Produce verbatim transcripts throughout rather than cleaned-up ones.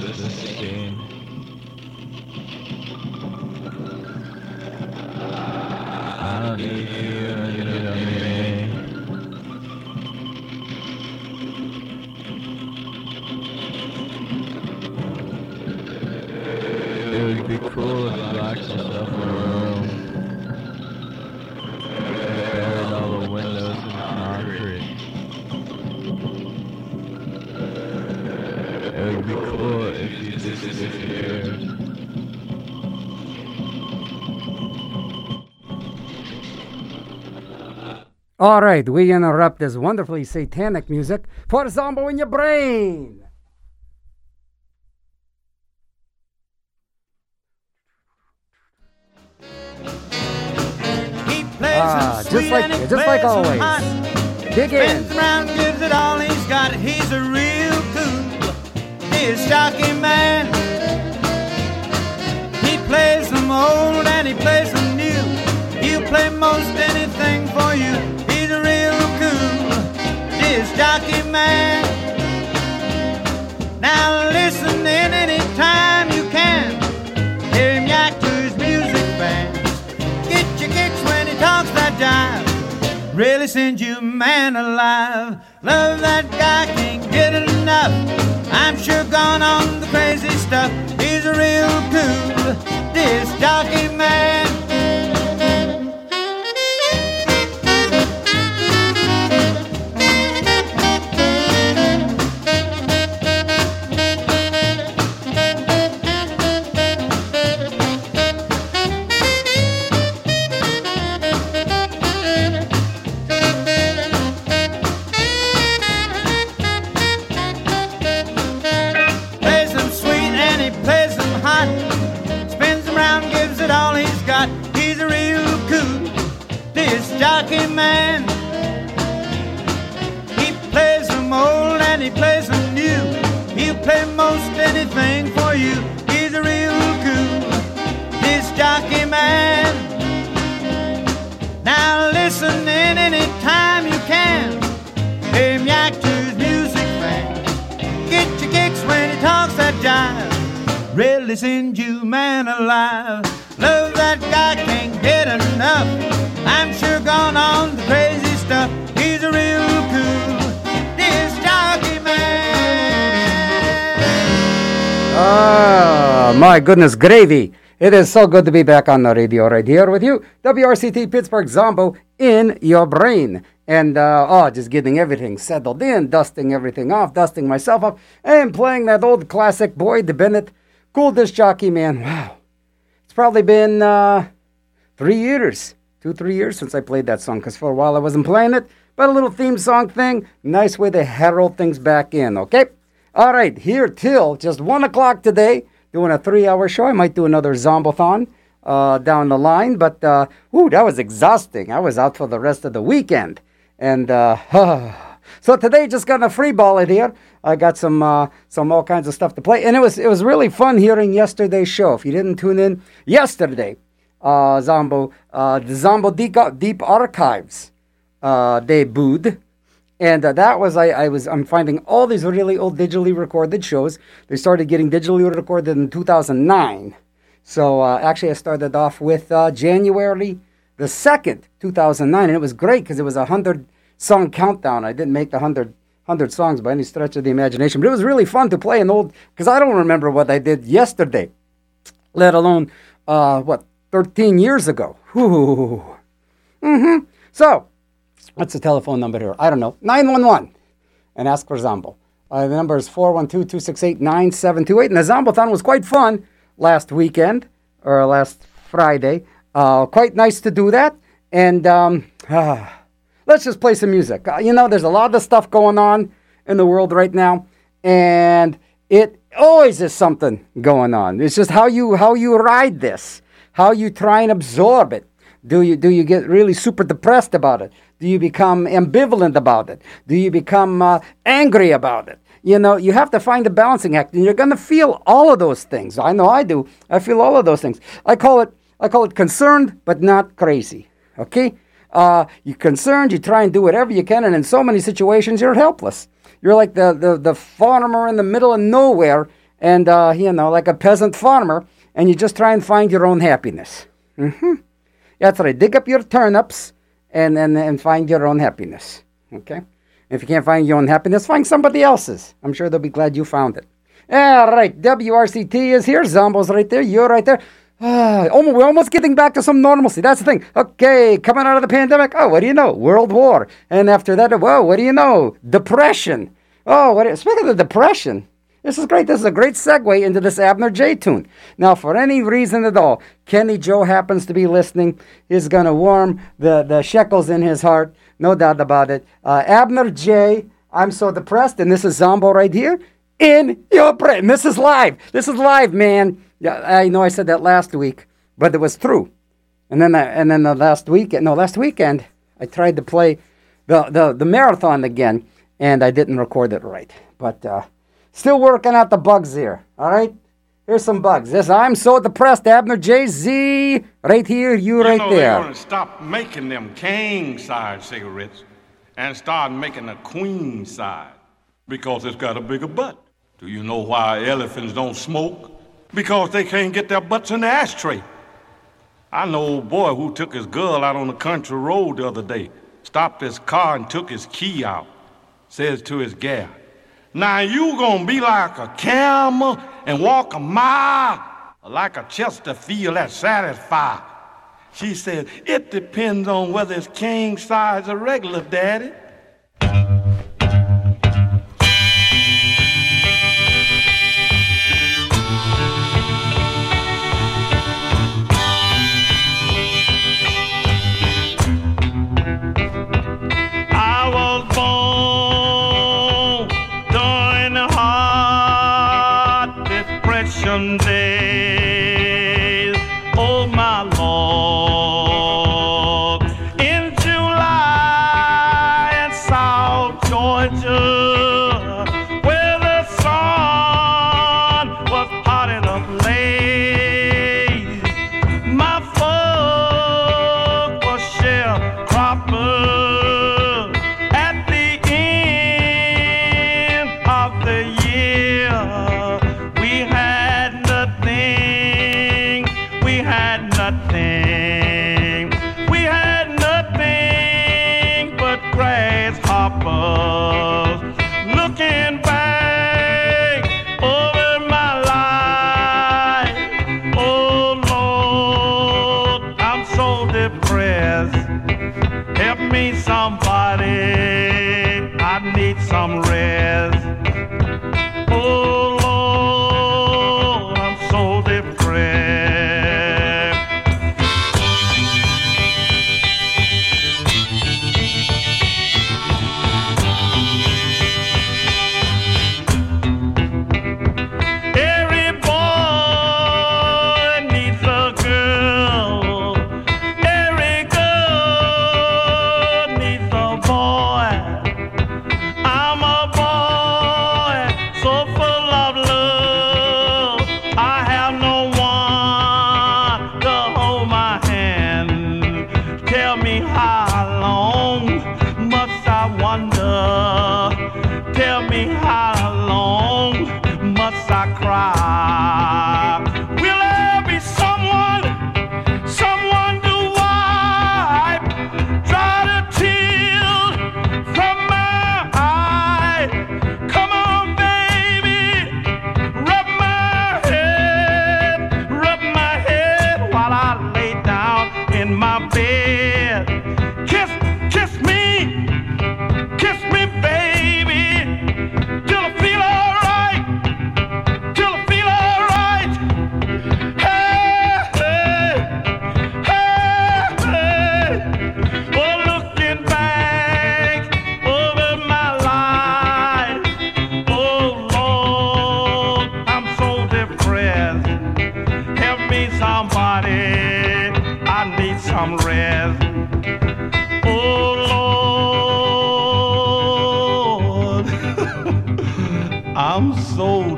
existing. I don't need you, you don't need me. It would be cool if you locked yourself in a room, buried all the windows in concrete. It would be cool if you disappeared. All right, we interrupt this wonderfully satanic music for Zombo in Your Brain. Ah, just like just like always. Dig in. Spins around, gives it all he's got. He's a real cool, he's stocky man. He plays them old and he plays them new. He'll play most anything for you. He's a real cool, he's stocky man. Now listen in any time you can. Hear him yak to his music band. Get your kicks when he talks that jive. Really sends you man alive. Love that guy, can't get enough. I'm sure gone on the crazy stuff. He's a real cool disc jockey man. Jockey man, he plays them old and he plays them new. He'll play most anything for you. He's a real cool disc jockey man. Now listen in any time you can. Hear him yak to his music band. Get your kicks when he talks that jive. Really sends you man alive. Love that guy, can't get enough. I'm sure gone on the crazy stuff. He's a real cool disc jockey man. Ah, my goodness, gravy. It is so good to be back on the radio right here with you. W R C T Pittsburgh Zombo in your brain. And, uh, oh, just getting everything settled in, dusting everything off, dusting myself off, and playing that old classic Boyd Bennett, Cool Disc Jockey, man. Wow. It's probably been uh, three years. Two, three years since I played that song, because for a while I wasn't playing it. But a little theme song thing, nice way to herald things back in, okay? All right, here till just one o'clock today, doing a three-hour show. I might do another Zombothon uh, down the line, but, uh, ooh, that was exhausting. I was out for the rest of the weekend. And, uh, so today, just gonna free ball it here. I got some, uh, some all kinds of stuff to play. And it was, it was really fun hearing yesterday's show. If you didn't tune in yesterday, Uh, Zombo, uh, the Zombo Deep, Deep Archives uh, debuted, and uh, that was I, I was I'm finding all these really old digitally recorded shows. They started getting digitally recorded in two thousand nine. So uh, actually, I started off with uh, January the second, two thousand nine, and it was great because it was a hundred song countdown. I didn't make the hundred hundred songs by any stretch of the imagination, but it was really fun to play an old because I don't remember what I did yesterday, let alone uh, what. thirteen years ago. Whew. Mm-hmm. So, what's the telephone number here? I don't know. nine one one. And ask for Zombo. Uh, the number is four one two, two six eight, nine seven two eight. And the Zombothon was quite fun last weekend, or last Friday. Uh, quite nice to do that. And um, uh, let's just play some music. Uh, you know, there's a lot of stuff going on in the world right now. And it always is something going on. It's just how you how you ride this. How you try and absorb it. Do you do you get really super depressed about it? Do you become ambivalent about it? Do you become uh, angry about it? You know, you have to find a balancing act, and you're going to feel all of those things. I know I do. I feel all of those things. I call it I call it concerned, but not crazy. Okay? Uh, you're concerned. You try and do whatever you can, and in so many situations, you're helpless. You're like the the, the farmer in the middle of nowhere, and, uh, you know, like a peasant farmer, and you just try and find your own happiness. Mm-hmm. That's right. Dig up your turnips and, and, and find your own happiness. Okay? If you can't find your own happiness, find somebody else's. I'm sure they'll be glad you found it. All right. W R C T is here. Zombo's right there. You're right there. Ah, oh, we're almost getting back to some normalcy. That's the thing. Okay, coming out of the pandemic. Oh, what do you know? World War. And after that, whoa, what do you know? Depression. Oh, what? Speaking of the depression, this is great. This is a great segue into this Abner J tune. Now, for any reason at all, Kenny Joe happens to be listening. He's going to warm the, the shekels in his heart. No doubt about it. Uh, Abner J, I'm so depressed. And this is Zombo right here in your brain. This is live. This is live, man. Yeah, I know I said that last week, but it was true. And then, I, and then the last weekend, no, last weekend, I tried to play the, the, the marathon again, and I didn't record it right. But uh, still working out the bugs here, all right? Here's some bugs. This I'm so depressed, Abner J Z, right here, you, you right know, there. They're going to stop making them king-size cigarettes and start making a queen-size because it's got a bigger butt. Do you know why elephants don't smoke? Because they can't get their butts in the ashtray. I know old boy who took his girl out on the country road the other day, stopped his car and took his key out, says to his gal, now you gonna be like a camel and walk a mile, or like a Chesterfield that's satisfied. She said, it depends on whether it's king size or regular, daddy. Days, oh my Lord, in July in South Georgia, where the sun was hot and ablaze, my folk was sharecroppers at the end of the year. We had nothing, we had nothing, we had nothing but grasshoppers. Looking back over my life, oh Lord, I'm so depressed. Help me somebody, I need some rest. Oh Lord, I'm so depressed. Every boy needs a girl. Every girl needs a boy. I'm a boy so full of love. I have no one to hold my hand. Tell me how long must I wonder? Tell me how long must I cry? Will there be someone, someone to wipe dry the tears from my eye? Come on, baby, rub my head, rub my head while I lay down in my bed. Kiss, kiss me, kiss me, baby, till I feel alright, till I feel alright. Hey, hey, hey, hey. Oh, looking back over my life, oh Lord, I'm so depressed. Help me somebody, I need some rest. Oh Lord, I'm so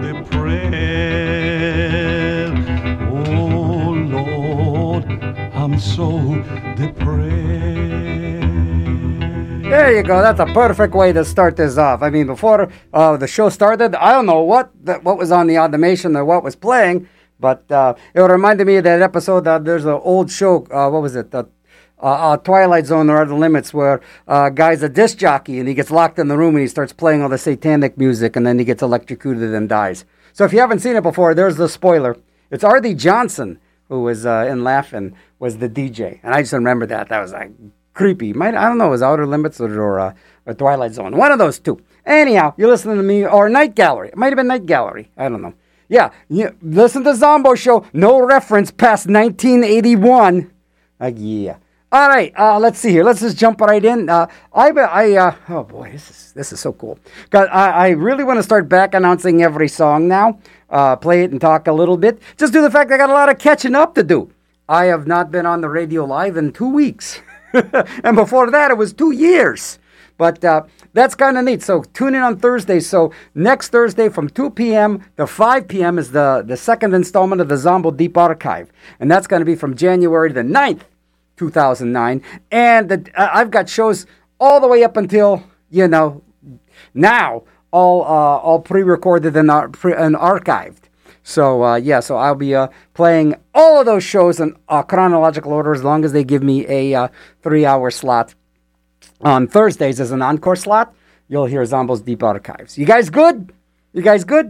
depressed. Oh Lord, I'm so depressed. There you go. That's a perfect way to start this off. I mean, before uh, the show started, I don't know what the, what was on the automation or what was playing, but uh, it reminded me of that episode. Uh, there's an old show. Uh, what was it? Uh, uh, uh, Twilight Zone or Other Limits, where uh, guy's a disc jockey and he gets locked in the room and he starts playing all the satanic music and then he gets electrocuted and dies. So if you haven't seen it before, there's the spoiler. It's R D Johnson who was uh, in Laugh-In was the D J, and I just remember that. That was like creepy. Might I don't know, it was Outer Limits or or, uh, or Twilight Zone. One of those two. Anyhow, you're listening to me, or Night Gallery. It might have been Night Gallery. I don't know. Yeah, you listen to Zombo Show. No reference past nineteen eighty-one. Like, yeah. All right, uh, let's see here. Let's just jump right in. Uh, I, I, uh, oh boy, this is this is so cool. Cause I, I really want to start back announcing every song now. Uh, play it and talk a little bit. Just due to the fact I got a lot of catching up to do. I have not been on the radio live in two weeks. And before that, it was two years. But uh, that's kind of neat. So tune in on Thursday. So next Thursday from two p.m. to five p.m. is the, the second installment of the Zombo Deep Archive. And that's going to be from January the ninth, two thousand nine. And the, uh, I've got shows all the way up until, you know, now, all uh, all pre-recorded and, uh, pre- and archived. So, uh, yeah, so I'll be uh, playing all of those shows in uh, chronological order as long as they give me a uh, three-hour slot. On Thursdays as an encore slot, you'll hear Zombo's Deep Archives. You guys good? You guys good?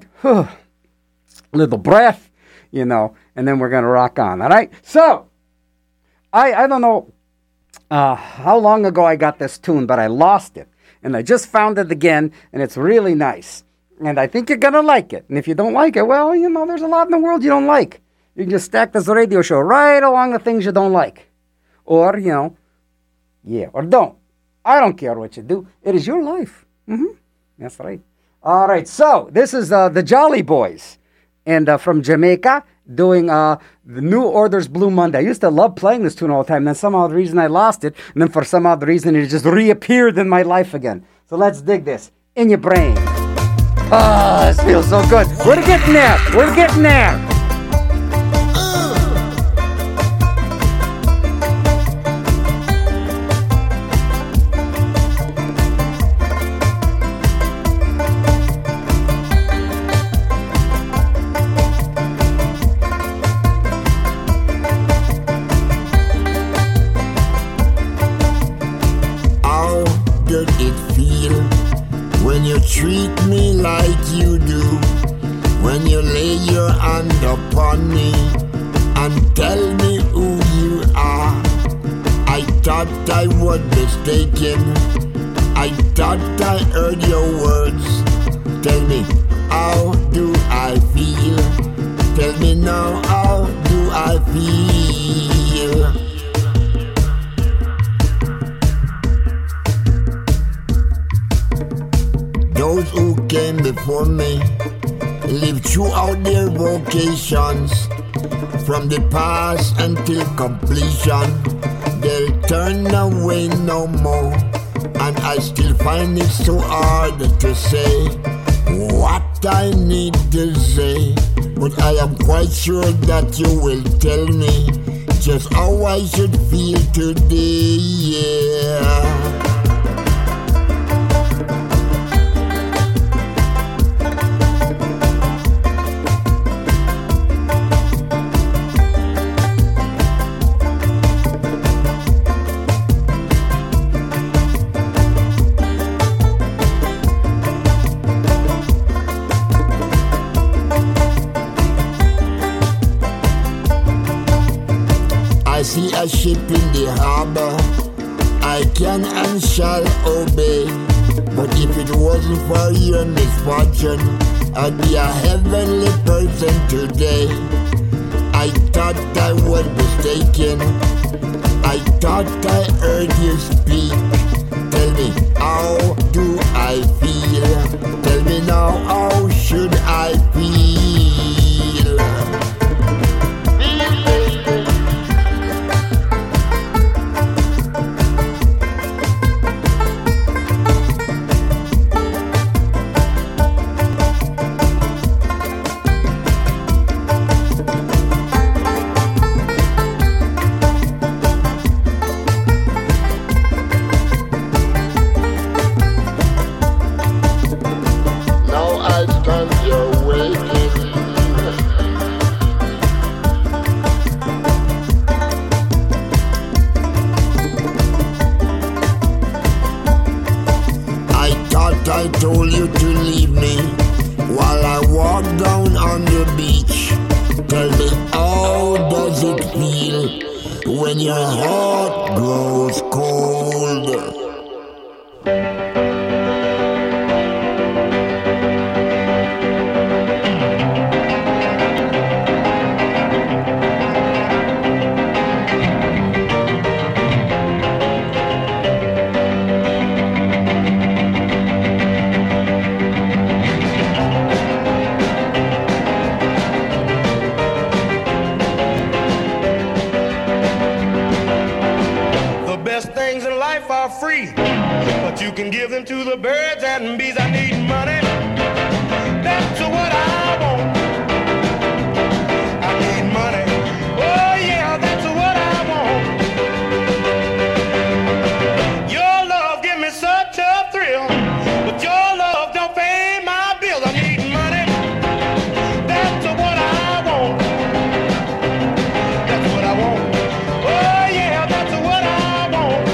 Little breath, you know, and then we're going to rock on, all right? So, I, I don't know uh, how long ago I got this tune, but I lost it. And I just found it again, and it's really nice. And I think you're going to like it. And if you don't like it, well, you know, there's a lot in the world you don't like. You can just stack this radio show right along the things you don't like. Or, you know, yeah, or don't. I don't care what you do. It is your life. Mm-hmm. That's right. All right, so this is uh, the Jolly Boys. And uh, from Jamaica, doing uh, the New Order's Blue Monday. I used to love playing this tune all the time. Then some odd reason I lost it. And then for some odd reason it just reappeared in my life again. So let's dig this. In your brain. Ah, oh, this feels so good. We're getting there. We're getting there. Treat me like you do when you lay your hand upon me and tell me who you are. I thought I was mistaken. I thought I heard your words. Tell me, how do I feel? Tell me now, how do I feel? Those who came before me lived throughout their vocations, from the past until completion. They'll turn away no more, and I still find it so hard to say what I need to say. But I am quite sure that you will tell me just how I should feel today, yeah. See a ship in the harbor, I can and shall obey. But if it wasn't for your misfortune, I'd be a heavenly person today. I thought I was mistaken. I thought I heard you speak. Tell me, how do I feel? Tell me now, how should I feel? that I told you to leave me while I walk down on the beach. Tell me, how does it feel when your heart grows cold? Free, but you can give them to the birds and bees. I need money, that's what I want. I need money, oh yeah, that's what I want. Your love give me such a thrill, but your love don't pay my bills. I need money, that's what I want. That's what I want, oh yeah, that's what I want.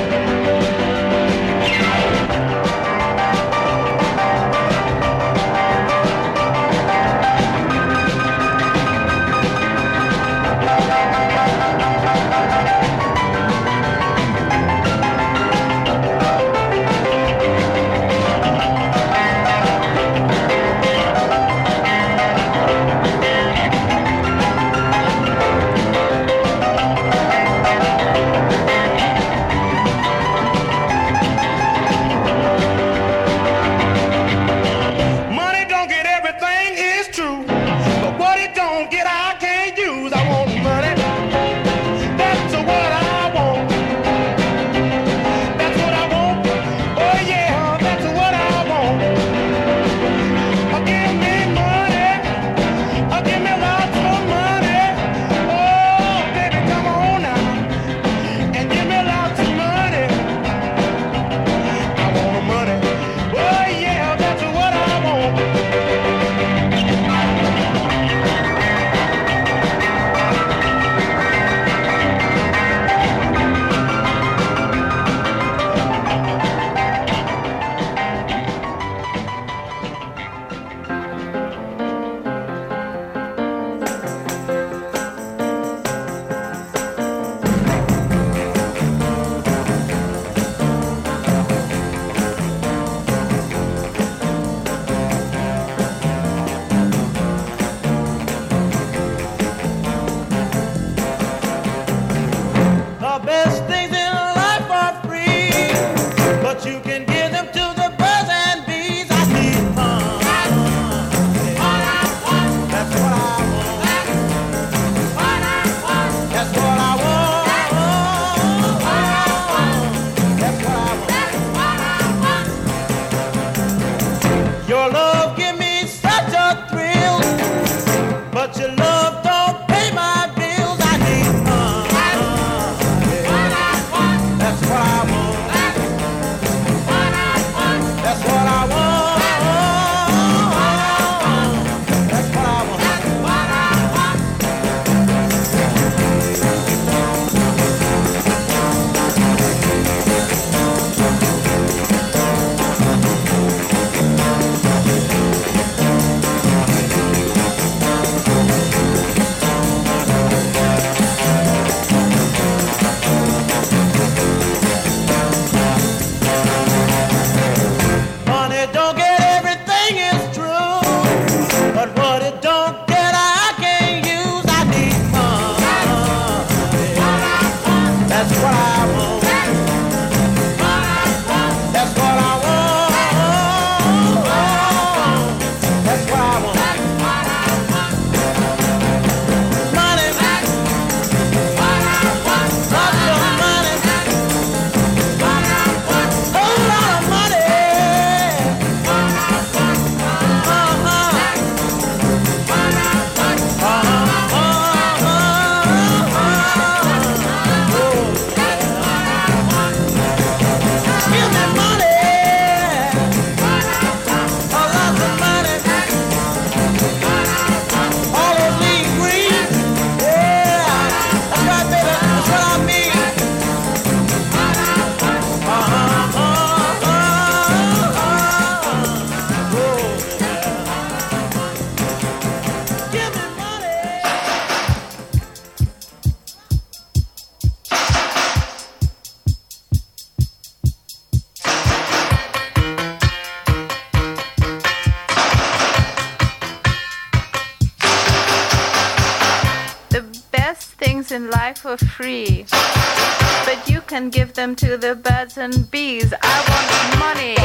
in life for free. But you can give them to the birds and bees. I want money.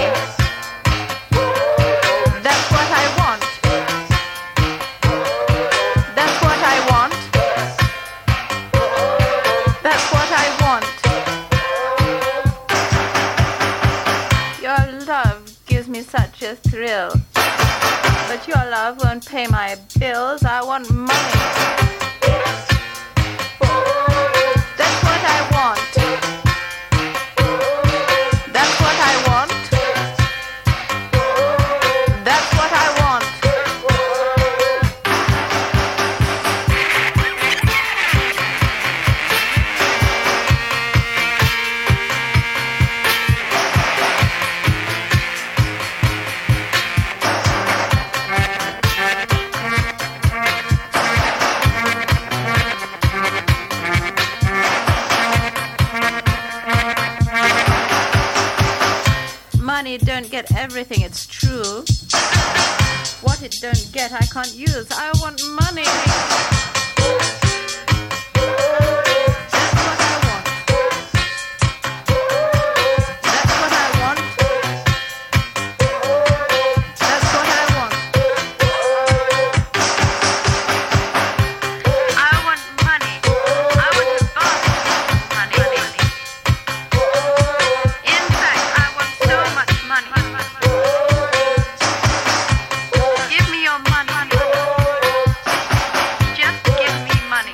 That's what I want. That's what I want. That's what I want. Your love gives me such a thrill. But your love won't pay my bills. I want money. That's what I want. That's what I want. That's what I want. Money don't get everything, it's true. What it don't get, I can't use. I want money. That's what I want. That's what I want. That's what I want. I want money. I want to buy money. In fact, I want so much money. Give me your money. Just give me money.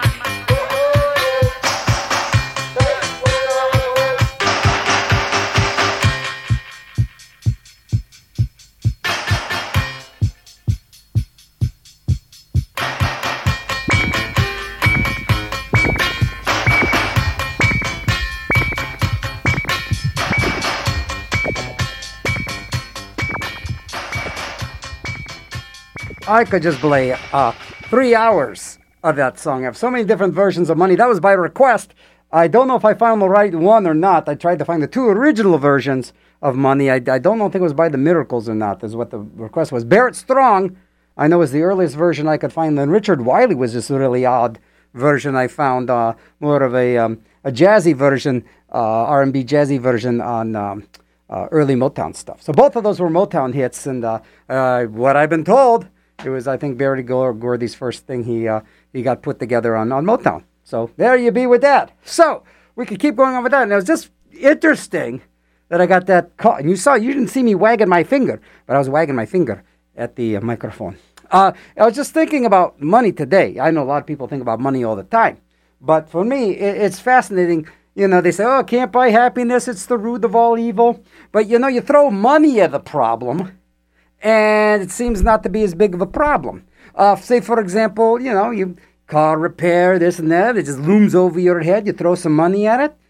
I could just play uh, three hours of that song. I have so many different versions of Money. That was by request. I don't know if I found the right one or not. I tried to find the two original versions of Money. I, I don't know if it was by the Miracles or not, is what the request was. Barrett Strong, I know, is the earliest version I could find. Then Richard Wiley was this really odd version I found, uh, more of a um, a jazzy version, uh, R and B jazzy version on um, uh, early Motown stuff. So both of those were Motown hits, and uh, uh, what I've been told, it was, I think, Barry Gordy's first thing he uh, he got put together on, on Motown. So there you be with that. So we could keep going on with that. And it was just interesting that I got that call. And you saw, you didn't see me wagging my finger, but I was wagging my finger at the uh, microphone. Uh, I was just thinking about money today. I know a lot of people think about money all the time. But for me, it, it's fascinating. You know, they say, oh, can't buy happiness. It's the root of all evil. But, you know, you throw money at the problem, and it seems not to be as big of a problem. Uh, say, for example, you know, you car repair, this and that. It just looms over your head. You throw some money at it.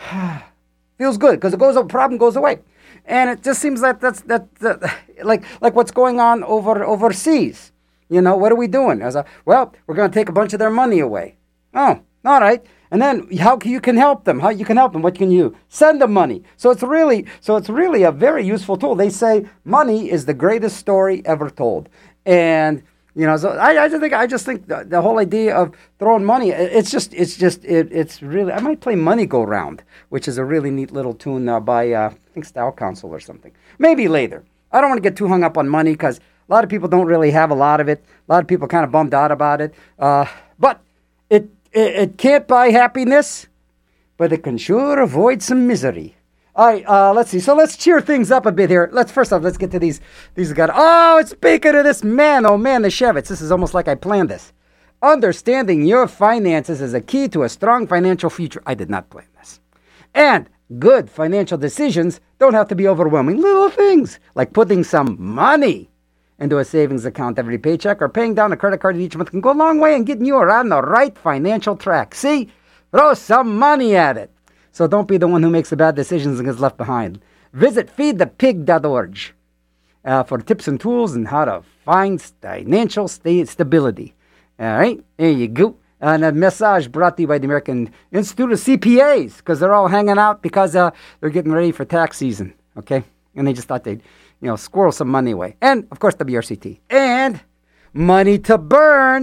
Feels good because it goes, the problem goes away. And it just seems like that's that, that like like what's going on over overseas. You know, what are we doing? As a, well, we're going to take a bunch of their money away. Oh, all right. And then how can you can help them? How you can help them? What can you send them money? So it's really so it's really a very useful tool. They say money is the greatest story ever told, and you know. So I, I just think I just think the, the whole idea of throwing money. It's just it's just it, it's really. I might play Money Go Round, which is a really neat little tune uh, by uh, I think Style Council or something. Maybe later. I don't want to get too hung up on money because a lot of people don't really have a lot of it. A lot of people kind of bummed out about it. Uh, but it. It, it can't buy happiness, but it can sure avoid some misery. All right, uh, let's see. So let's cheer things up a bit here. Let's first off, let's get to these. These guys. Oh, speaking of this, man, oh man, the Shevitz. This is almost like I planned this. Understanding your finances is a key to a strong financial future. I did not plan this. And good financial decisions don't have to be overwhelming. Little things like putting some money into a savings account every paycheck or paying down a credit card each month can go a long way in getting you on the right financial track. See? Throw some money at it. So don't be the one who makes the bad decisions and gets left behind. Visit feed the pig dot org uh, for tips and tools on how to find financial sta- stability. All right? There you go. And a message brought to you by the American Institute of C P As because they're all hanging out because uh, they're getting ready for tax season. Okay? And they just thought they'd you know, squirrel some money away. And, of course, W R C T. And Money to Burn.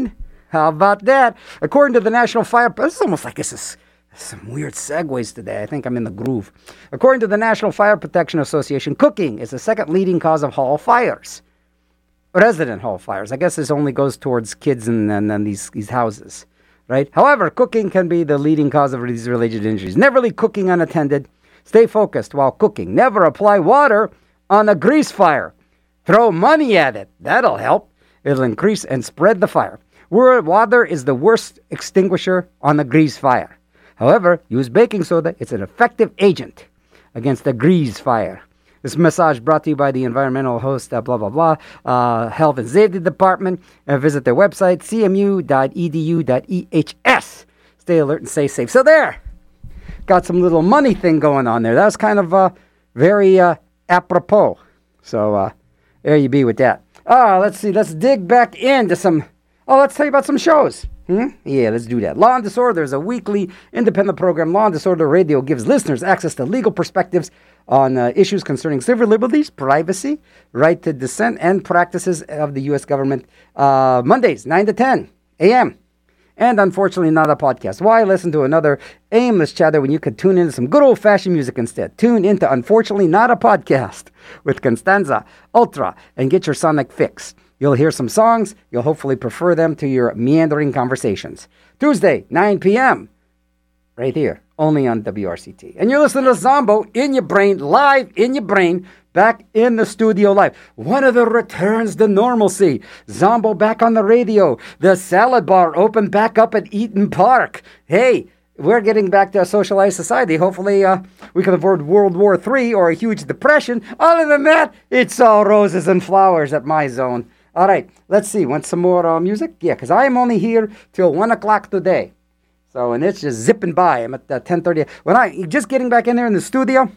How about that? According to the National Fire... This is almost like this is some weird segues today. I think I'm in the groove. According to the National Fire Protection Association, cooking is the second leading cause of hall fires. Resident hall fires. I guess this only goes towards kids and, and, and these, these houses, right? However, cooking can be the leading cause of these related injuries. Never leave cooking unattended. Stay focused while cooking. Never apply water on a grease fire. Throw money at it. That'll help. It'll increase and spread the fire. Water is the worst extinguisher on a grease fire. However, use baking soda. It's an effective agent against a grease fire. This message brought to you by the environmental host, uh, blah, blah, blah, uh, Health and Safety Department. Uh, visit their website, c m u dot e d u dot e h s. Stay alert and stay safe. So there, got some little money thing going on there. That was kind of uh, very uh, apropos. So uh, there you be with that. Ah, let's see. Let's dig back into some... Oh, let's tell you about some shows. Hmm? Yeah, let's do that. Law and Disorder is a weekly independent program. Law and Disorder Radio gives listeners access to legal perspectives on uh, issues concerning civil liberties, privacy, right to dissent, and practices of the U S government. Uh, Mondays, nine to ten a.m. And unfortunately, not a podcast. Why listen to another aimless chatter when you could tune into some good old-fashioned music instead? Tune into Unfortunately Not a Podcast with Constanza Ultra and get your sonic fix. You'll hear some songs. You'll hopefully prefer them to your meandering conversations. Tuesday, nine p.m. right here, only on W R C T. And you're listening to Zombo in your brain, live in your brain, back in the studio live. One of the returns to normalcy. Zombo back on the radio. The salad bar opened back up at Eaton Park. Hey, we're getting back to a socialized society. Hopefully uh, we can avoid World War Three or a huge depression. Other than that, it's all roses and flowers at my zone. All right, let's see. Want some more uh, music? Yeah, because I am only here till one o'clock today. So, and it's just zipping by. I'm at uh, ten thirty. When I, just getting back in there in the studio,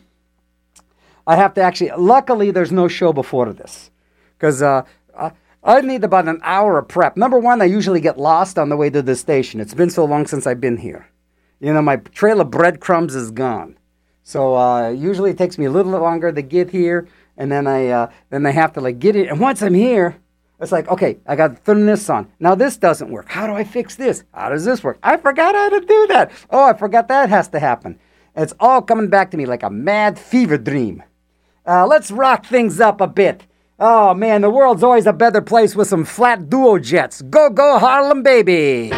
I have to actually, luckily there's no show before this. Because uh, I, I need about an hour of prep. Number one, I usually get lost on the way to the station. It's been so long since I've been here. You know, my trail of breadcrumbs is gone. So, uh, usually it takes me a little longer to get here. And then I, uh, then I have to like get it. And once I'm here, it's like, okay, I got to turn this on. Now this doesn't work. How do I fix this? How does this work? I forgot how to do that. Oh, I forgot that has to happen. It's all coming back to me like a mad fever dream. Uh, let's rock things up a bit. Oh, man, the world's always a better place with some flat duo jets. Go, go, Harlem, baby.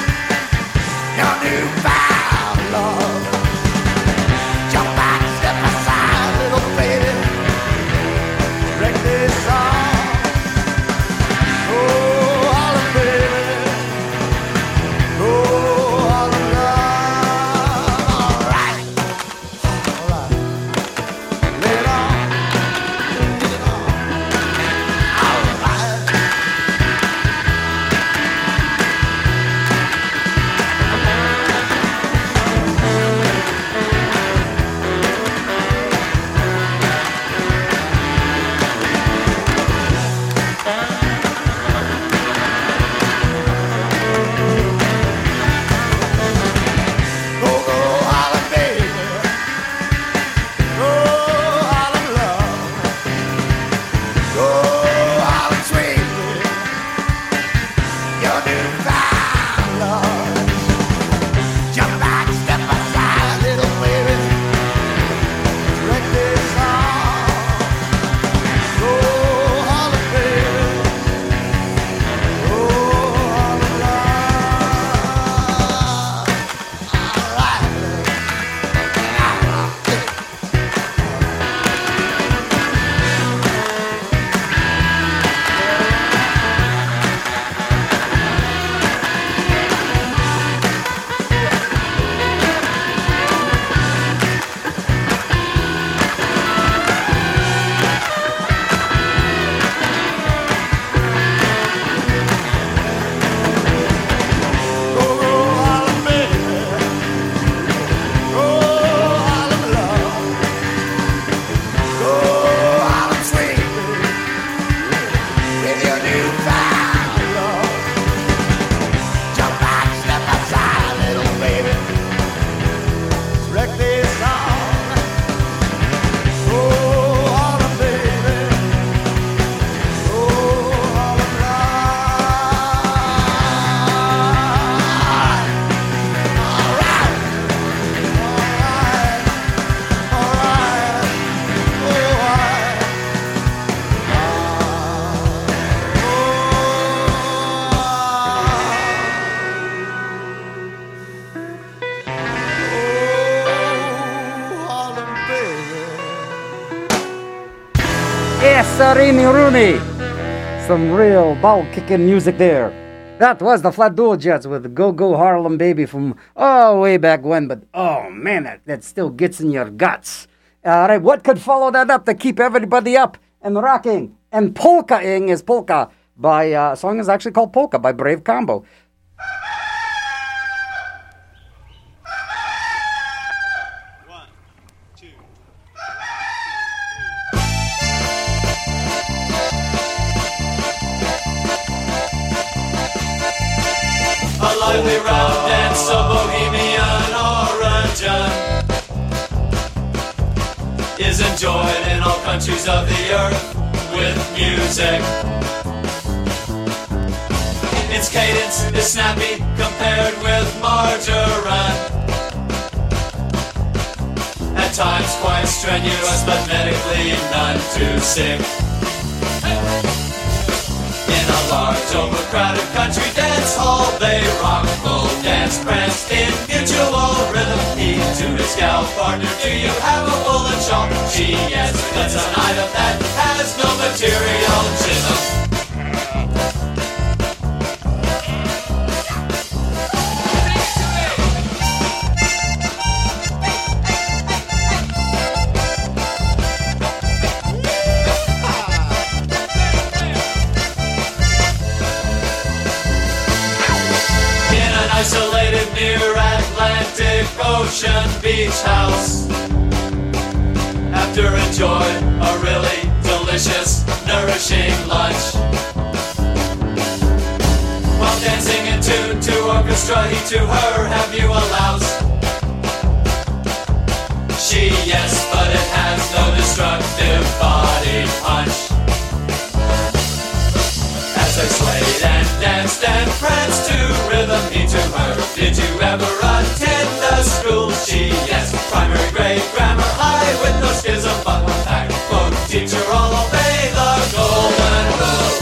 Jump back, step back. Sarini Rooney. Some real ball-kicking music there. That was the Flat Dual Jets with Go Go Harlem Baby from oh way back when, but oh man, that, that still gets in your guts. All right, what could follow that up to keep everybody up and rocking and polka-ing is Polka by, uh, song is actually called Polka by Brave Combo. A lively round dance of bohemian origin is enjoyed in all countries of the earth with music. Its cadence is snappy compared with margarine. At times quite strenuous, but medically none too sick. In a large, overcrowded country dance hall, they rock, full dance, prance in mutual rhythm. He to his gal partner, do you have a woolen shawl? She, yes, that's an item that has no material chisel. Isolated near Atlantic Ocean beach house. After enjoyed a really delicious, nourishing lunch, while dancing in tune to orchestra, he to her, have you a louse? She, yes, but it has no destructive body punch. As they swayed and danced and pranced to rhythm, he to her, did you ever attend the school? She, yes, primary grade, grammar high with no schism, but one fact, quote, teacher, all obey the golden rule.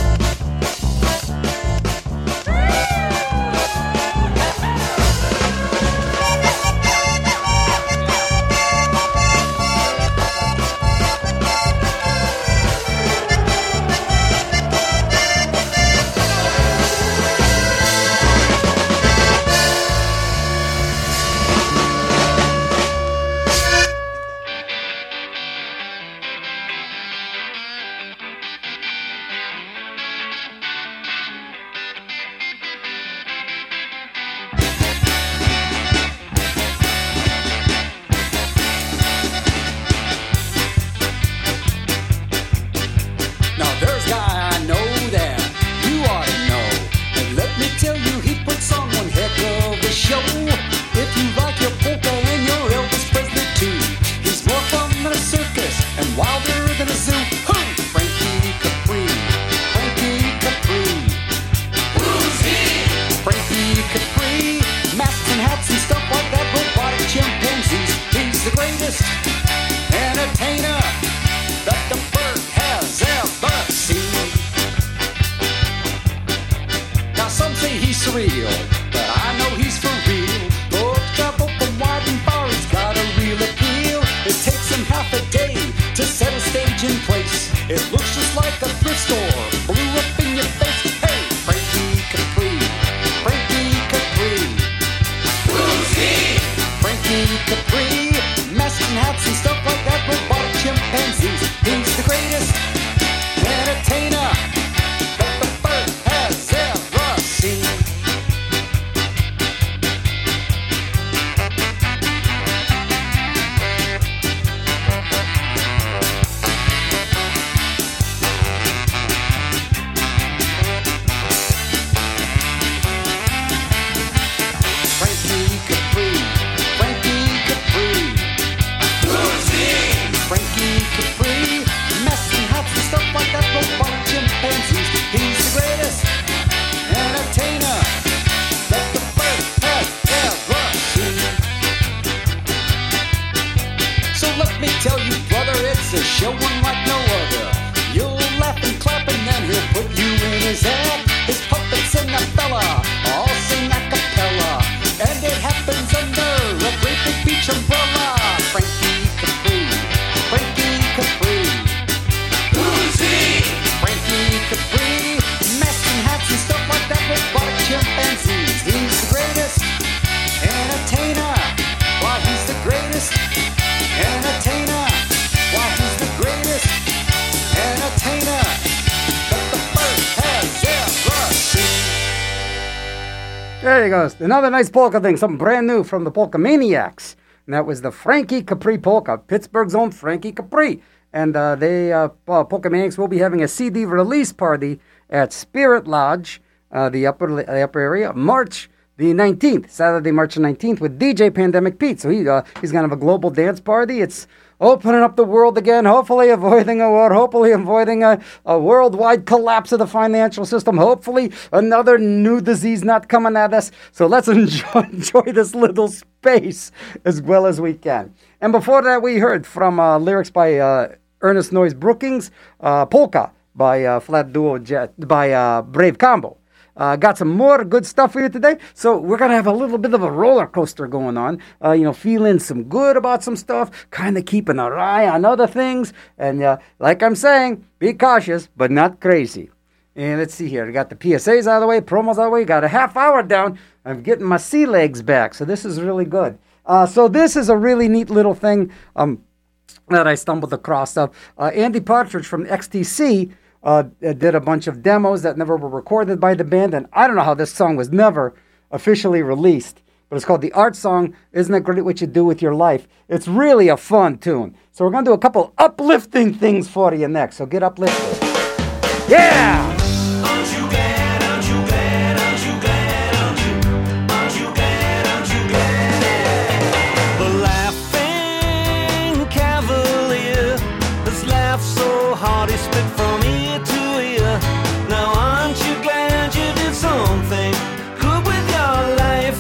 There you go. Another nice polka thing, something brand new from the Polka Maniacs. And that was the Frankie Capri Polka, Pittsburgh's own Frankie Capri. And uh, they, uh, uh, Polka Maniacs will be having a C D release party at Spirit Lodge, uh, the upper the upper area, March the nineteenth, Saturday, March nineteenth, with D J Pandemic Pete. So he uh, he's going to have a global dance party. It's opening up the world again, hopefully avoiding a war, hopefully avoiding a, a worldwide collapse of the financial system, hopefully another new disease not coming at us. So let's enjoy, enjoy this little space as well as we can. And before that, we heard from uh, lyrics by uh, Ernest Noyes Brookings, uh, Polka by uh, Flat Duo Jet, by uh, Brave Combo. Uh, got some more good stuff for you today. So we're going to have a little bit of a roller coaster going on. Uh, you know, feeling some good about some stuff, kind of keeping our eye on other things. And uh, like I'm saying, be cautious, but not crazy. And let's see here. I got the P S As out of the way, promos out of the way. Got a half hour down. I'm getting my sea legs back. So this is really good. Uh, so this is a really neat little thing um, that I stumbled across. Uh, uh, Andy Partridge from X T C Uh, did a bunch of demos that never were recorded by the band, and I don't know how this song was never officially released, but it's called The Art Song, Isn't It Great What You Do With Your Life? It's really a fun tune. So we're going to do a couple uplifting things for you next, so get uplifted. Yeah! Aren't you glad, aren't you glad, aren't you glad, aren't you, aren't you glad, aren't you glad? The laughing cavalier has laughed so hard he spit from ear to ear. Now aren't you glad you did something good with your life?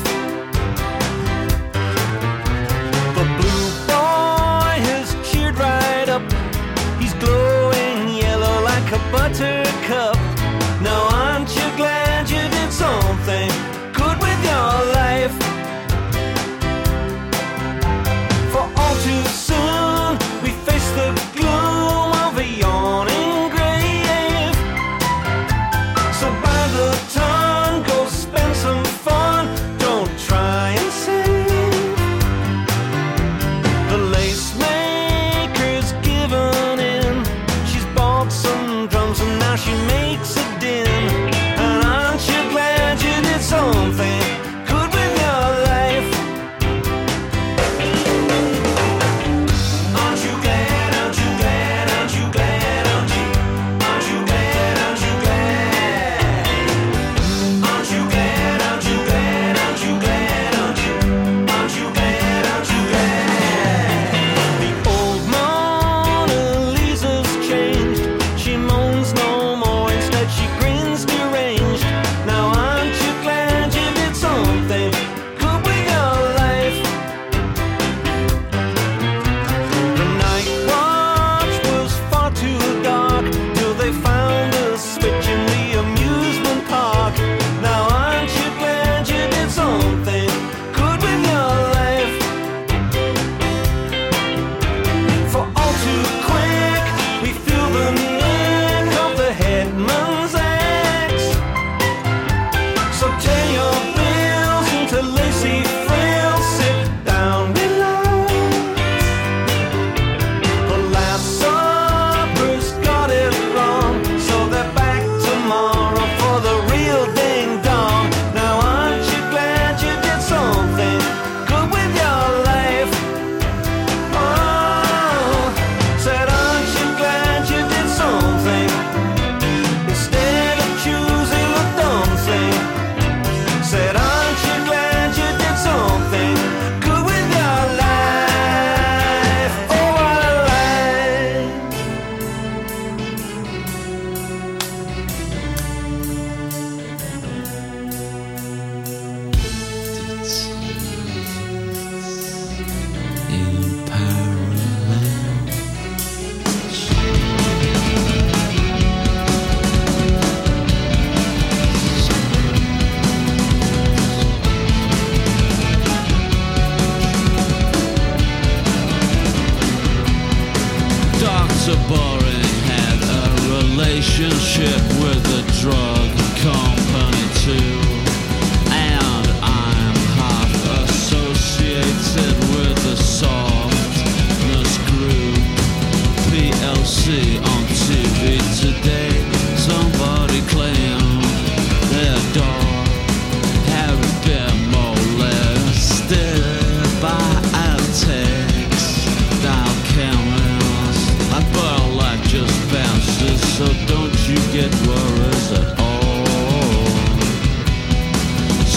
The blue boy has cheered right up. He's glowing yellow like a buttercup.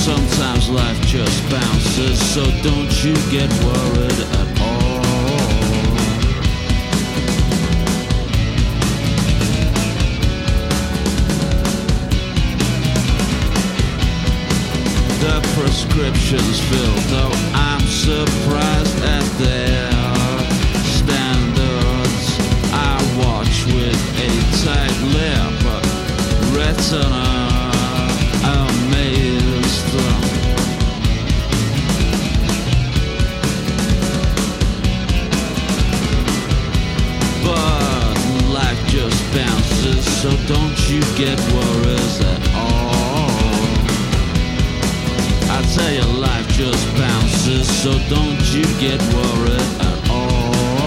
Sometimes life just bounces, so don't you get worried at all. The prescription's filled, though I'm surprised at their standards. I watch with a tight lip, retina amazed. But life just bounces, so don't you get worries at all. I tell you, life just bounces, so don't you get worried at all.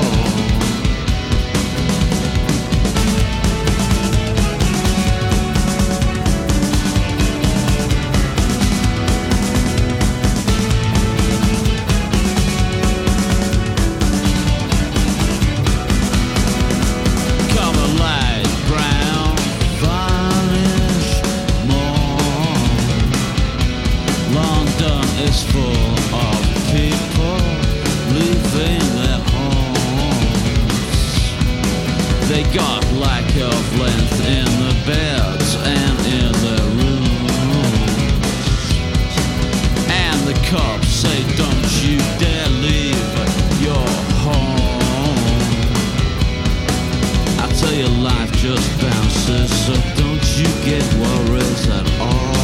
Got lack of length in the beds and in the rooms. And the cops say don't you dare leave your home. I tell you, life just bounces, so don't you get worries at all.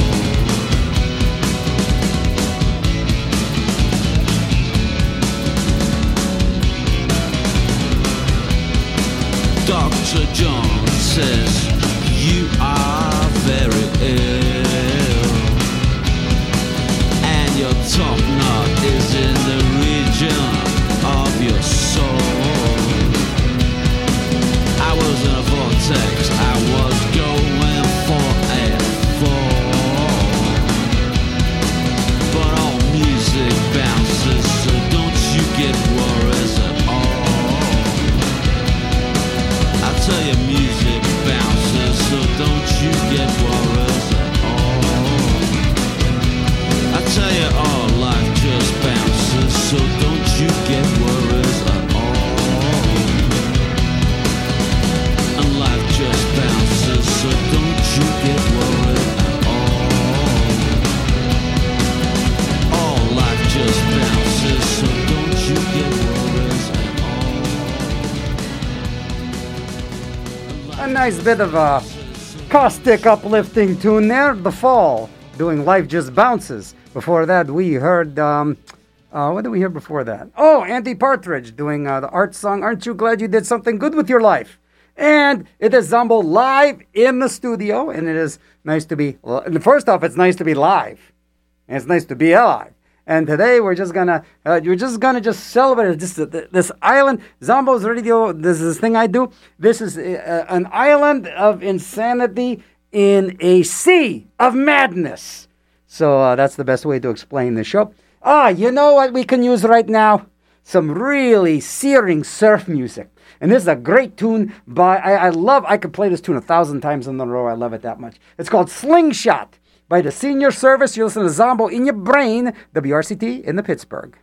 Doctor John says you are very ill, and your top knot is in the region of your soul. I was in a vortex, I was going for a fall, but all music bounces, so don't you get worries at all. I tell you, music bounces, so don't you get worries at all. I tell you, all life just bounces, so don't you get worries at all. And life just bounces, so don't you get worried at all. All life just bounces, so don't you get worries at all. A nice bit of a caustic, uplifting tune there. The Fall, doing Life Just Bounces. Before that, we heard, um, uh, what did we hear before that? Oh, Andy Partridge doing uh, the art song, Aren't You Glad You Did Something Good With Your Life? And it is Zombo live in the studio, and it is nice to be, first off, it's nice to be live. And it's nice to be alive. And today we're just gonna, uh, we're just gonna just celebrate this this island. Zombo's Radio. This is this thing I do. This is uh, an island of insanity in a sea of madness. So uh, that's the best way to explain the show. Ah, you know what we can use right now? Some really searing surf music. And this is a great tune by, I, I love, I could play this tune a thousand times in a row. I love it that much. It's called Slingshot by the Senior Service. You listen to Zombo in your brain, W R C T in the Pittsburgh.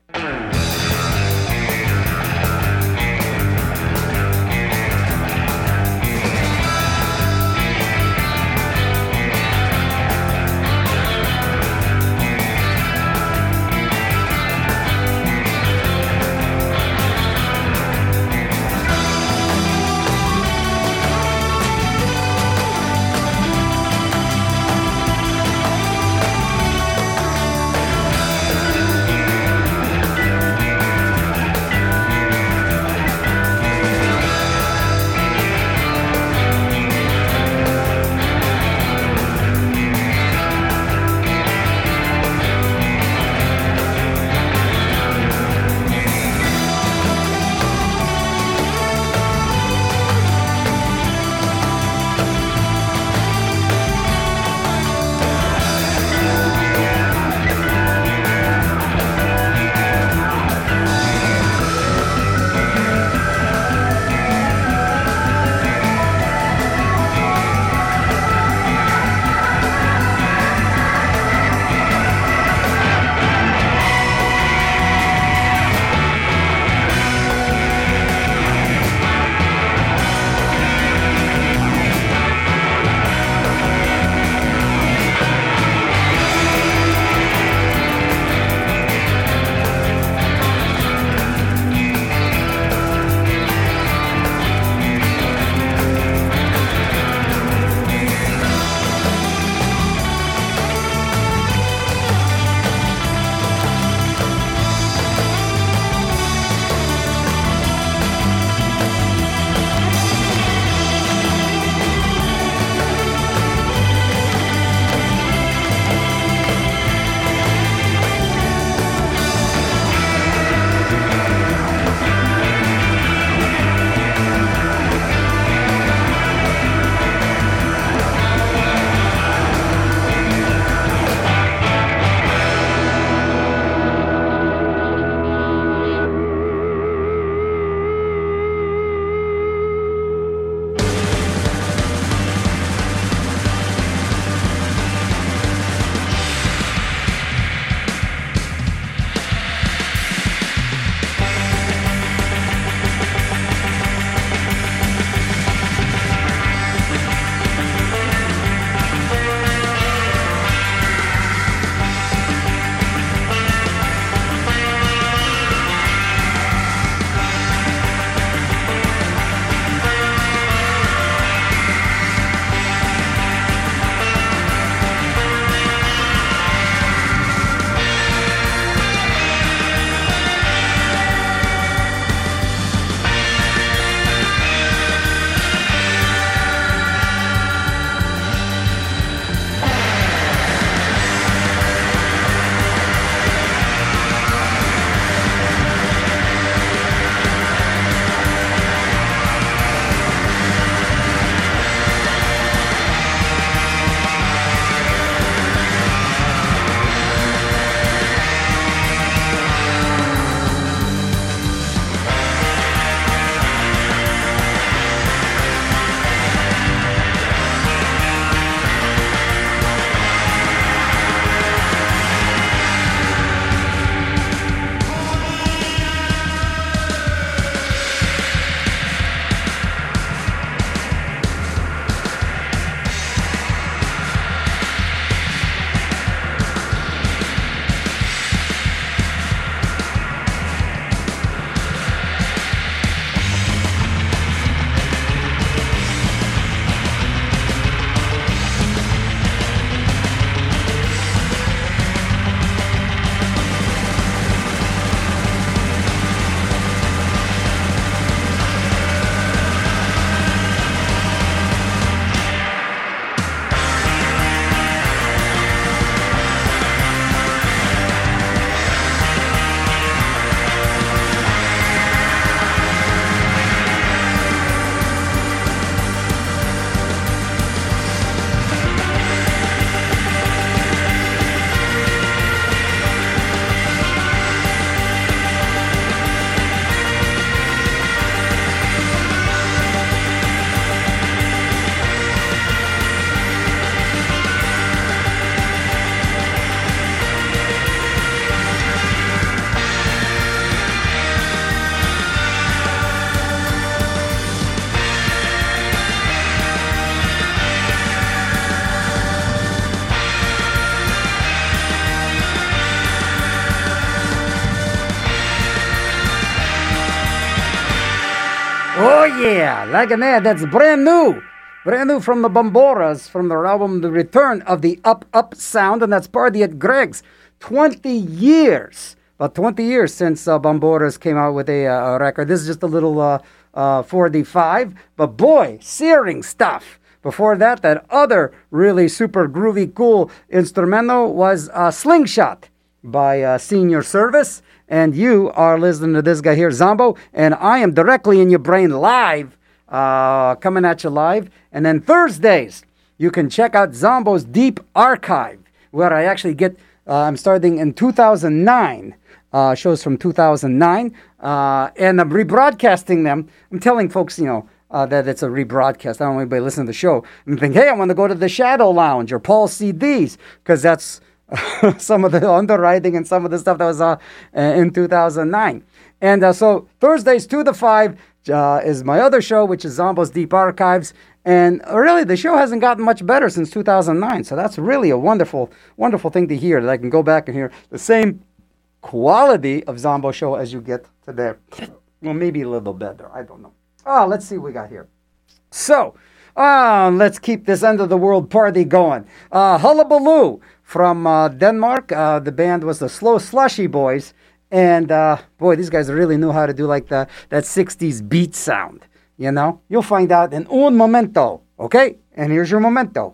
yeah, like an ad. That's brand new. Brand new from the Bamboras, from their album The Return of the Up Up Sound, and that's Party at Greg's. twenty years, about twenty years since uh, Bamboras came out with a, uh, a record. This is just a little uh, uh, forty-five, but boy, searing stuff. Before that, that other really super groovy, cool instrumental was uh, Slingshot by uh, Senior Service. And you are listening to this guy here, Zombo, and I am directly in your brain live, uh, coming at you live. And then Thursdays, you can check out Zombo's Deep Archive, where I actually get, uh, I'm starting in two thousand nine, uh, shows from two thousand nine, uh, and I'm rebroadcasting them. I'm telling folks, you know, uh, that it's a rebroadcast. I don't want anybody listening to the show and think, hey, I want to go to the Shadow Lounge or Paul C Ds, because that's some of the underwriting and some of the stuff that was uh, in two thousand nine. And uh, so Thursdays two to five uh, is my other show, which is Zombo's Deep Archives. And really, the show hasn't gotten much better since two thousand nine. So that's really a wonderful, wonderful thing to hear, that I can go back and hear the same quality of Zombo show as you get today. Well, maybe a little better. I don't know. Oh, let's see what we got here. So, uh, let's keep this end of the world party going. Uh, Hullabaloo from uh, Denmark. Uh, the band was the Slow Slushy Boys. And, uh, boy, these guys really knew how to do like the, that sixties beat sound. You know? You'll find out in un momento. Okay? And here's your memento.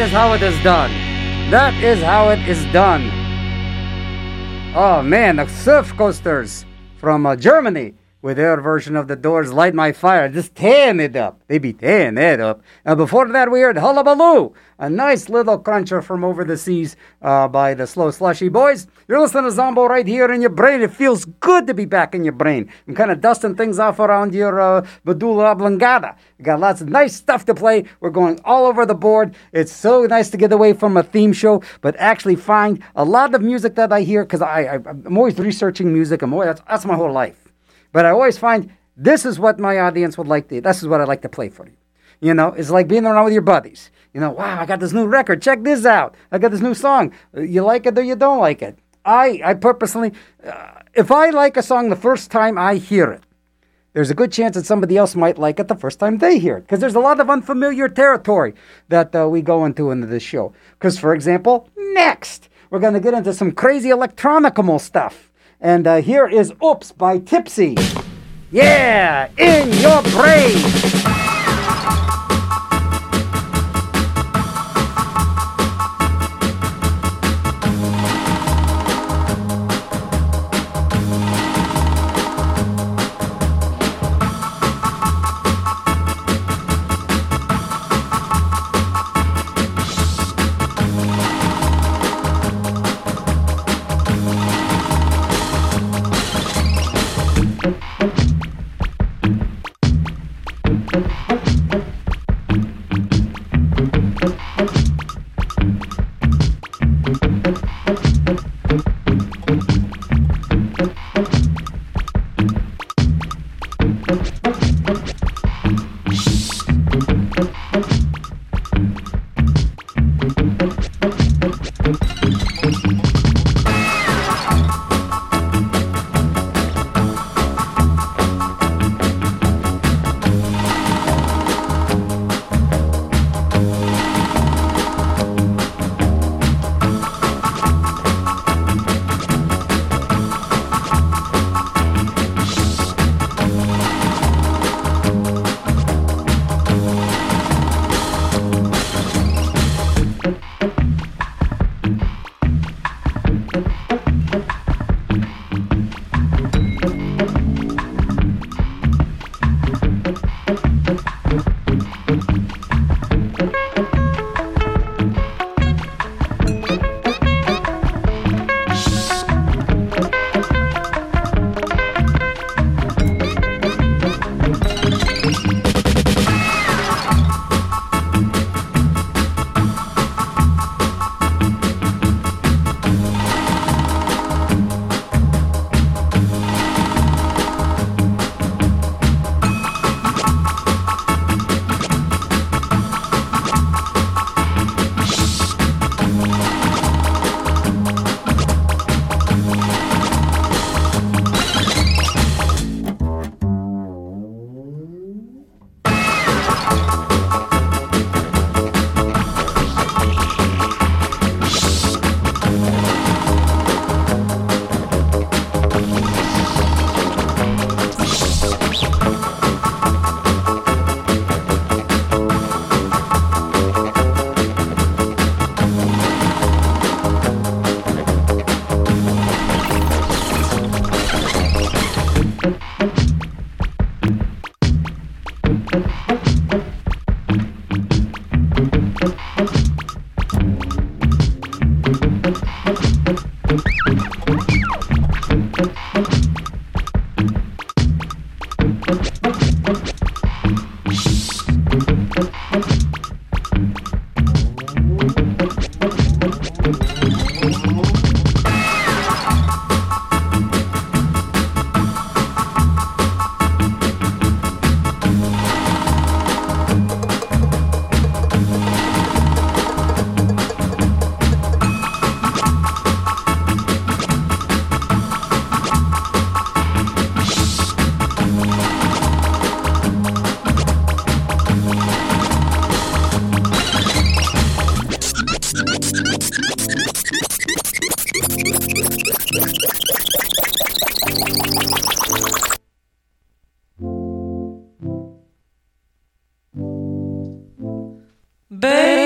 is how it is done. That is how it is done. Oh man, the Surf Coasters from uh, Germany with their version of the Doors' Light My Fire, just tearing it up. They be tearing it up. And before that, we heard Hullabaloo, a nice little cruncher from over the seas uh, by the Slow Slushy Boys. You're listening to Zombo right here in your brain. It feels good to be back in your brain. I'm kind of dusting things off around your uh, medulla oblongata. We got lots of nice stuff to play. We're going all over the board. It's so nice to get away from a theme show, but actually find a lot of music that I hear, because I, I, I'm always researching music. I'm always, that's, that's my whole life. But I always find this is what my audience would like to, this is what I like to play for you. You know, it's like being around with your buddies. You know, wow, I got this new record. Check this out. I got this new song. You like it or you don't like it. I, I purposely, uh, if I like a song the first time I hear it, there's a good chance that somebody else might like it the first time they hear it. Because there's a lot of unfamiliar territory that uh, we go into into this show. Because, for example, next, we're going to get into some crazy electronical stuff. And uh, here is Oops by Tipsy. Yeah, in your brain.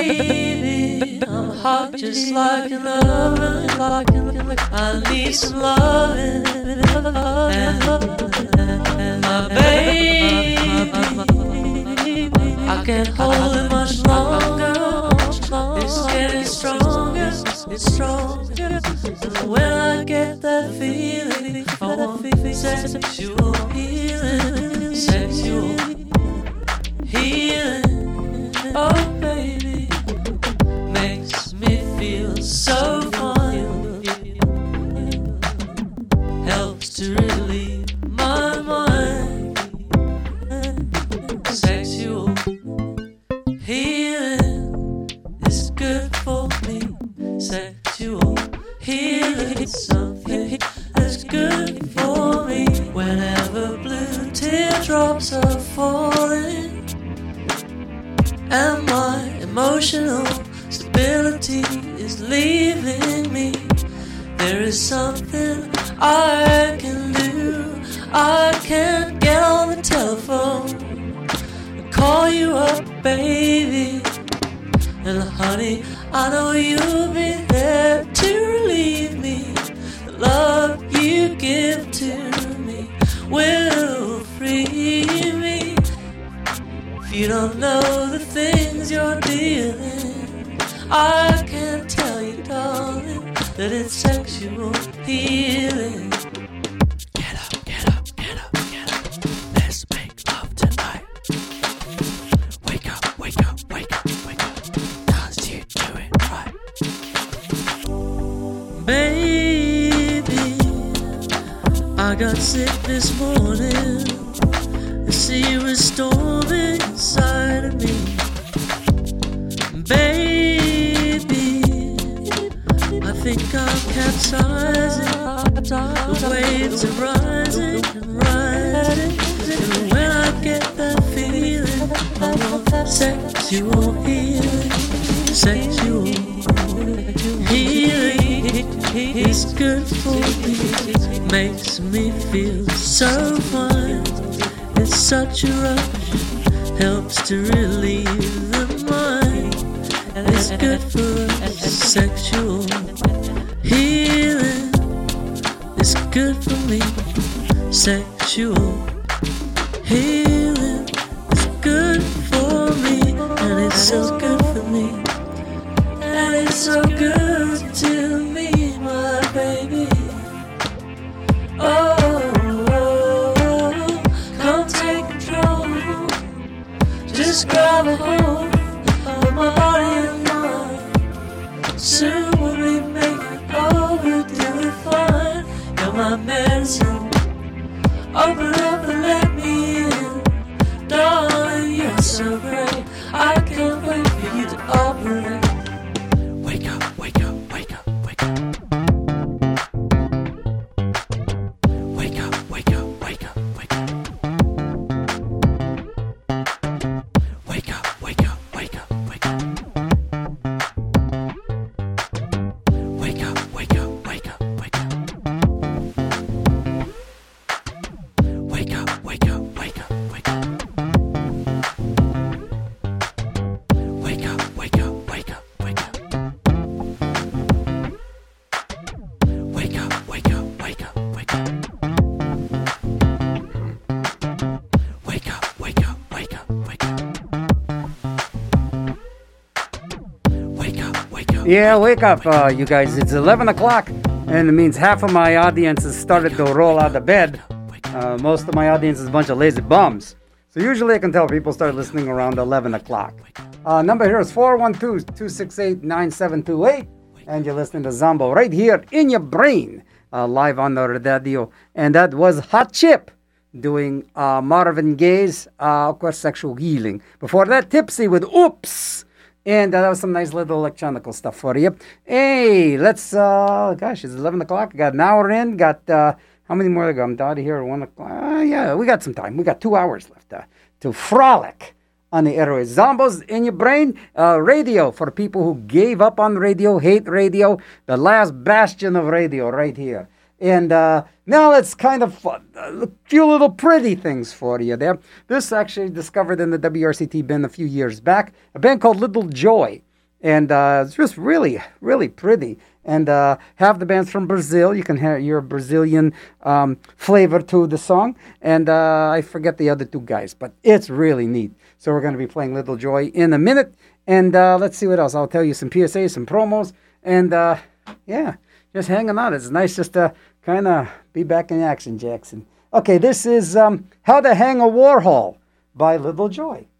Baby, I'm hot just like an oven. I need some loving. And, and my baby, I can't hold it much longer. It's getting stronger, it's stronger. And when I get that feeling, I want sexual healing, sexual healing. Oh baby, makes me feel so fine. Helps to relieve my mind. Sexual healing is good for me. Sexual healing is something that's good for me. Whenever blue teardrops are falling and my emotional stability is leaving me, there is something I can do. I can get on the telephone and call you up, baby. And honey, I know you'll be there to relieve me. The love you give to me will free me. If you don't know the things you're dealing, I can tell you, darling, that it's sexual healing. Get up, get up, get up, get up. Let's make love tonight. Wake up, wake up, wake up, wake up. Cause you do it right. Baby, I got sick this morning. The sea was storming inside of me. Baby, I think I'm capsizing. The waves are rising and rising. And when I get that feeling, I want sexual healing. Sexual healing is good for me. Makes me feel so fine. It's such a rush, helps to relieve the mind. It's good for us. Sexual healing is good for me. Sexual healing is good for me. And it's so good for me. And it's so good to me, my baby. Oh, just grab a hold of my body and mind. Soon we'll be making over, do it fine. You're my medicine. Open up and let me in. Darling, you're so great. I can't wait for you to operate. Wake up, wake up, wake up, wake up. Wake up, wake up, wake up, wake up. Wake up, wake up, wake up, wake up. Wake up, wake up, wake up, wake up. Wake up, wake up, wake up, wake up. Wake up, wake up, wake up, wake up. Wake up, wake up, wake up, wake up. Wake up, wake up, wake up, wake up. Yeah, wake up, uh, you guys. It's eleven o'clock, and it means half of my audience has started to roll out of bed. Uh, most of my audience is a bunch of lazy bums. So usually I can tell people start listening around eleven o'clock. Uh, number here is four one two, two six eight, nine seven two eight, and you're listening to Zombo right here in your brain, uh, live on the radio. And that was Hot Chip doing uh, Marvin Gaye's, uh, of course, Sexual Healing. Before that, Tipsy with Oops. And uh, that was some nice little electronical stuff for you. Hey, let's, uh, gosh, it's eleven o'clock. Got an hour in. Got, uh, how many more to go? I'm out of here at one o'clock. Uh, yeah, we got some time. We got two hours left uh, to frolic on the airways. Zombos in your brain. Uh, radio for people who gave up on radio, hate radio. The last bastion of radio right here. And uh, now let's kind of uh, a few little pretty things for you there. This actually discovered in the W R C T bin a few years back. A band called Little Joy. And uh, it's just really, really pretty. And uh, half the band's from Brazil. You can hear your Brazilian um, flavor to the song. And uh, I forget the other two guys, but it's really neat. So we're going to be playing Little Joy in a minute. And uh, let's see what else. I'll tell you some P S As, some promos. And uh, yeah, just hanging out. It's nice just to kind of be back in action, Jackson. Okay, this is um, How to Hang a Warhol by Little Joy.